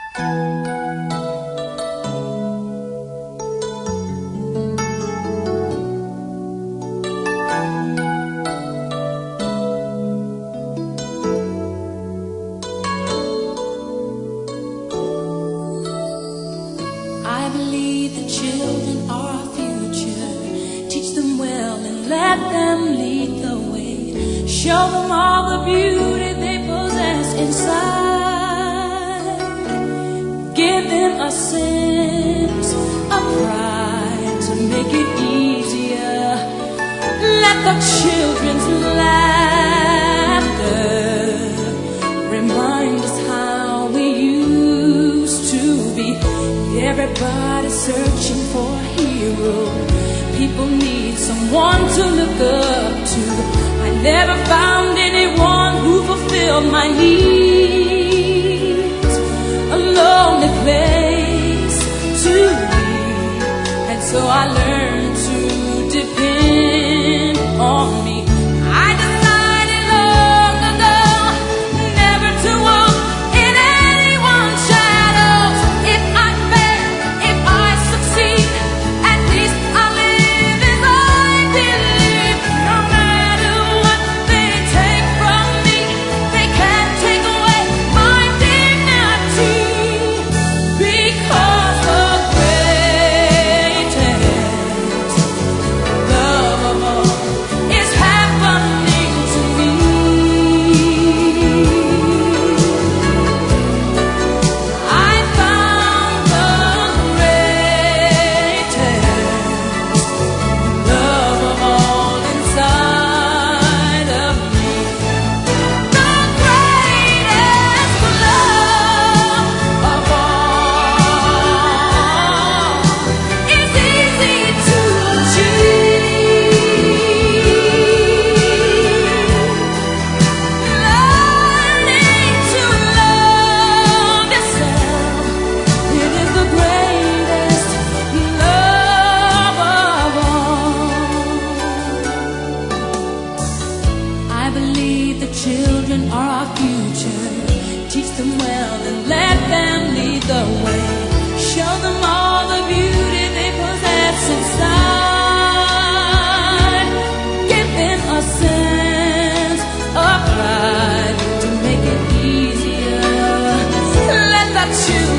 I believe the children are our future. Teach them well and let them lead the way. Show them all the beauty they possess inside. Give them a sense of pride to make it easier. Let the children's laughter remind us how we used to be. Everybody's searching for a hero. People need someone to look up to. I never found anyone who fulfilled my needs. A lonely place to be, and so I learned to depend on me. I decided long ago never to walk in anyone's shadows. If I fail, if I succeed, at least I live as I believe. No matter what they take from me, they can't take away my dignity. Because the greatest love of all is happening to me. I found the greatest love of all inside of me. The greatest love of all is easy to achieve. Learning to love yourself, it is the greatest love of all. I believe the children are our future. Teach them well and let them lead the way. Show them all the beauty they possess inside. Give them a sense of pride to make it easier. Let the children